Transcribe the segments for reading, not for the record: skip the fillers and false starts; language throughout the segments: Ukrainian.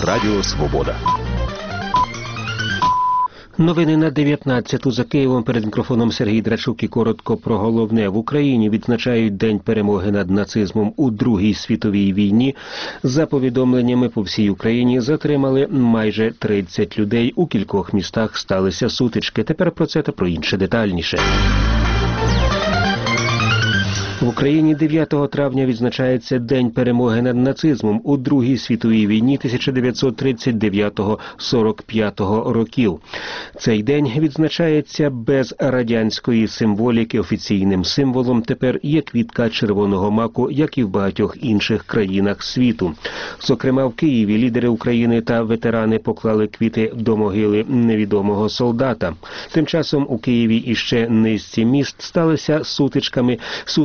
Радіо Свобода. Новини на 19-ту. За Києвом. Перед мікрофоном Сергій Драчук. І коротко про головне. В Україні відзначають День перемоги над нацизмом у Другій світовій війні. За повідомленнями, по всій Україні затримали майже 30 людей. У кількох містах сталися сутички. Тепер про це та про інше детальніше. В Україні 9 травня відзначається День перемоги над нацизмом у Другій світовій війні 1939-45 років. Цей день відзначається без радянської символіки. Офіційним символом тепер є квітка червоного маку, як і в багатьох інших країнах світу. Зокрема, в Києві лідери України та ветерани поклали квіти до могили невідомого солдата. Тим часом у Києві і ще низці міст сталися сутички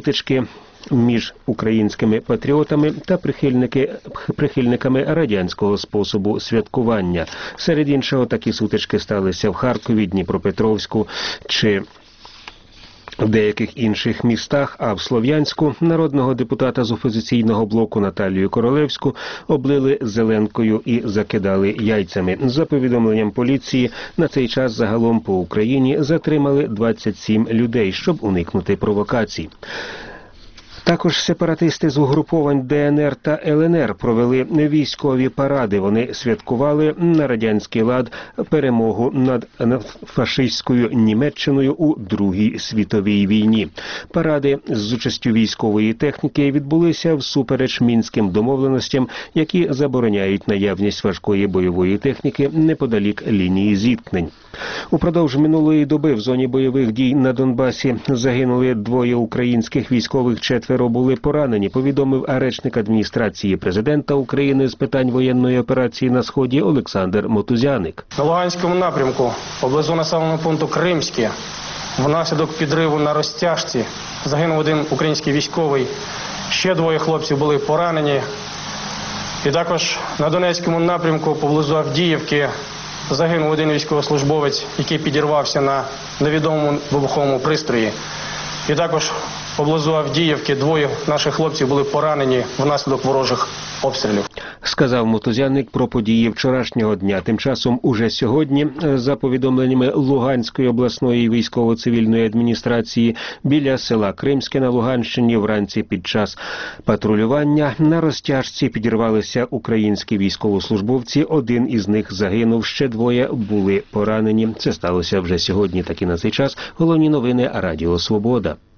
між українськими патріотами та прихильниками радянського способу святкування. Серед іншого, такі сутички сталися в Харкові, Дніпропетровську чи в деяких інших містах, а в Слов'янську народного депутата з опозиційного блоку Наталію Королевську облили зеленкою і закидали яйцями. За повідомленням поліції, на цей час загалом по Україні затримали 27 людей, щоб уникнути провокацій. Також сепаратисти з угруповань ДНР та ЛНР провели військові паради. Вони святкували на радянський лад перемогу над фашистською Німеччиною у Другій світовій війні. Паради з участю військової техніки відбулися всупереч мінським домовленостям, які забороняють наявність важкої бойової техніки неподалік лінії зіткнень. Упродовж минулої доби в зоні бойових дій на Донбасі загинули 2 українських військових, 4 були поранені, повідомив речник адміністрації президента України з питань воєнної операції на Сході Олександр Мотузяник. На Луганському напрямку, поблизу населеного пункту Кримське, внаслідок підриву на розтяжці загинув 1 український військовий, ще 2 хлопців були поранені. І також на Донецькому напрямку, поблизу Авдіївки, загинув 1 військовослужбовець, який підірвався на невідомому вибуховому пристрої. І також поблизу Авдіївки 2 наших хлопців були поранені внаслідок ворожих обстрілів. Сказав Мотузяник про події вчорашнього дня. Тим часом уже сьогодні, за повідомленнями Луганської обласної військово-цивільної адміністрації, біля села Кримське на Луганщині вранці під час патрулювання на розтяжці підірвалися українські військовослужбовці. 1 із них загинув, ще 2 були поранені. Це сталося вже сьогодні, так і на цей час. Головні новини Радіо Свобода.